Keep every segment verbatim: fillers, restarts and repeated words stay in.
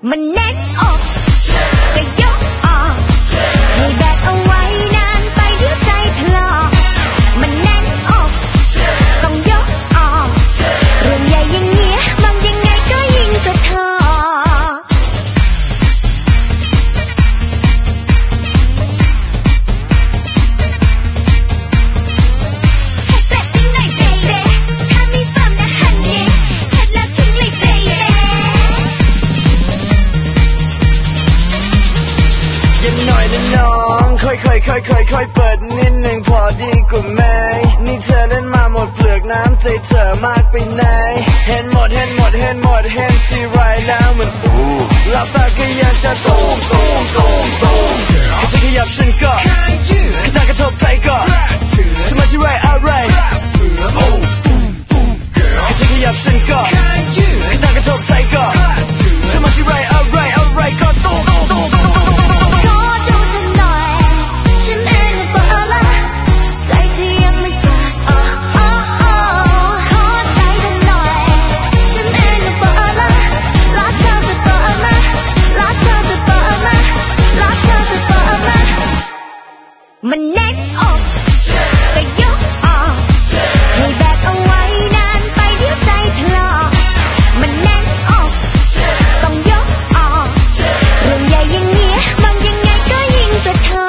มันแน่นอกก็ยกออกให้แบกเอาไว้นานไปเดี๋ยวใจถลอกมันแน่นอกต้องยกออกเรื่องใหญ่อย่างเงี้ยมองยังไงก็ยิ่งจะทอน้องค่อยค่อยค่อยค่อยค่อยเปิดนิดหนึ่งพอดีกว่าไหมนี่เธอเล่นมาหมดเปลือกน้ำใจเธอมากไปไหนเห็นหมดเห็นหมดเห็นหมดเห็นที่ไรแล้วมันอู้หลับตาก็ยังจะตูมตูมตูมตูมแค่จะขยับฉันก็แค่ตากระทบใจก็ทำไมที่ไรอะไรแค่จะขยับฉันก็แค่ตากระทบใจก็ทำไมที่ไรอะไรอะไรก็ตูมตูมตูมมันแน่นอกก็ยกออกให้แบกเอาไว้นานไปเดี๋ยวใจถลอกมันแน่นอกต้องยกออกเรื่องใหญ่อย่างเงี้ยมองยังไงก็ยิ่งจะทอ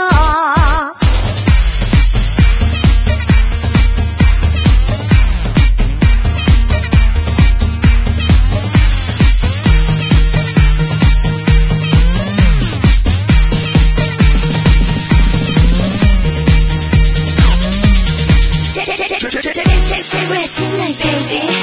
Take, take, take, take, take, take, take, take, take, take, take, take, take, take,